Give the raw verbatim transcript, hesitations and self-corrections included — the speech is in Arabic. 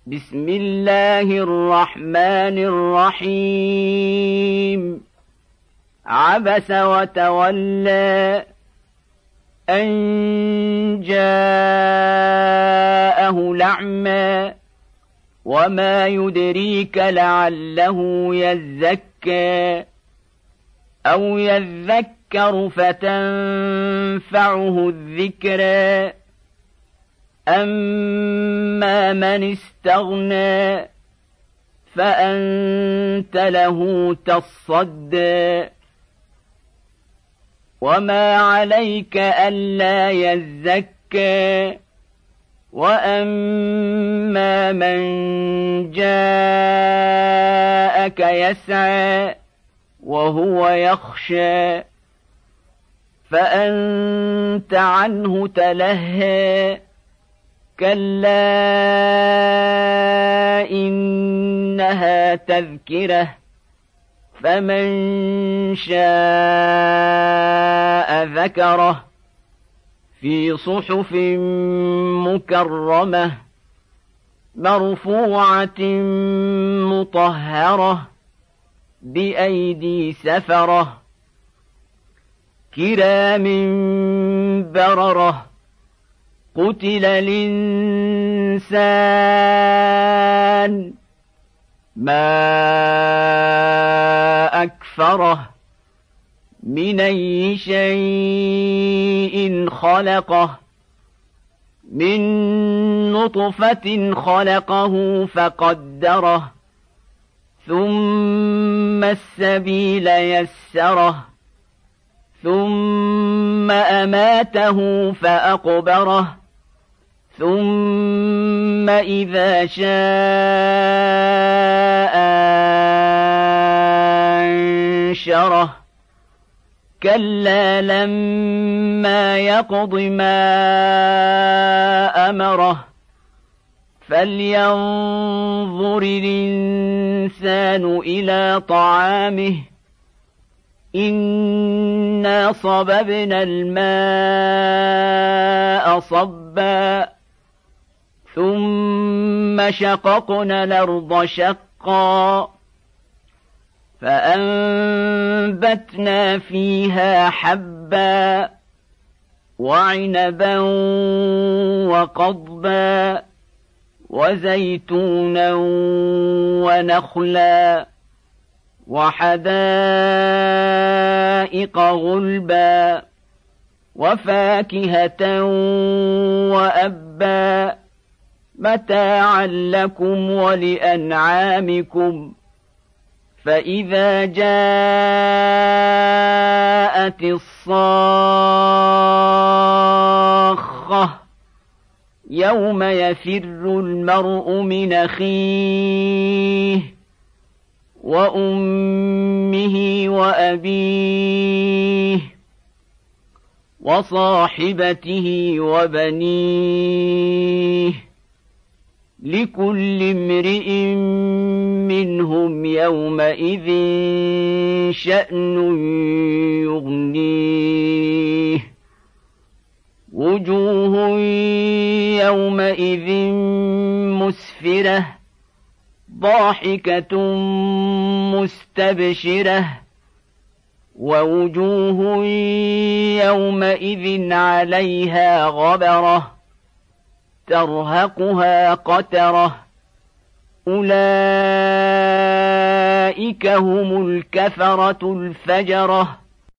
بسم الله الرحمن الرحيم عبس وتولى أن جاءه الأعمى وما يدريك لعله يزكى أو يذكر فتنفعه الذكرى أما من استغنى فأنت له تصدى وما عليك ألا يزكى وأما من جاءك يسعى وهو يخشى فأنت عنه تلهى كلا إنها تذكرة فمن شاء ذكره في صحف مكرمة مرفوعة مطهرة بأيدي سفرة كرام بررة قتل الإنسان ما أكفره من أي شيء خلقه من نطفة خلقه فقدره ثم السبيل يسره ثم أماته فأقبره ثم إذا شاء أنشره كلا لما يقض ما أمره فلينظر الإنسان إلى طعامه إنا صببنا الماء صبا ثم شققنا الأرض شقا فأنبتنا فيها حبا وعنبا وقضبا وزيتونا ونخلا وحدائق غلبا وفاكهة وأبا متاعا لكم ولأنعامكم فإذا جاءت الصاخة يوم يفر المرء من أخيه وأمه وأبيه وصاحبته وبنيه لكل امرئ منهم يومئذ شأن يغنيه وجوه يومئذ مسفرة ضاحكة مستبشرة ووجوه يومئذ عليها غبرة ترهقها قترة أولئك هم الكفرة الفجرة